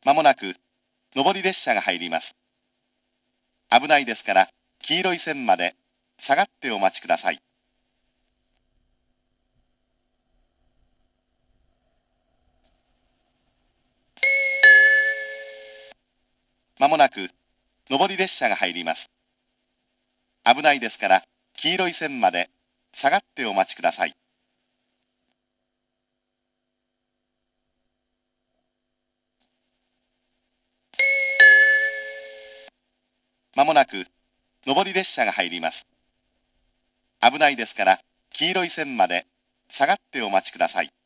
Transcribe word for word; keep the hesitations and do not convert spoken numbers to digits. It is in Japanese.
まもなく上り列車が入ります。危ないですから黄色い線まで下がってお待ちください。まもなく上り列車が入ります。危ないですから黄色い線まで下がってお待ちください。まもなく上り列車が入ります。危ないですから黄色い線まで下がってお待ちください。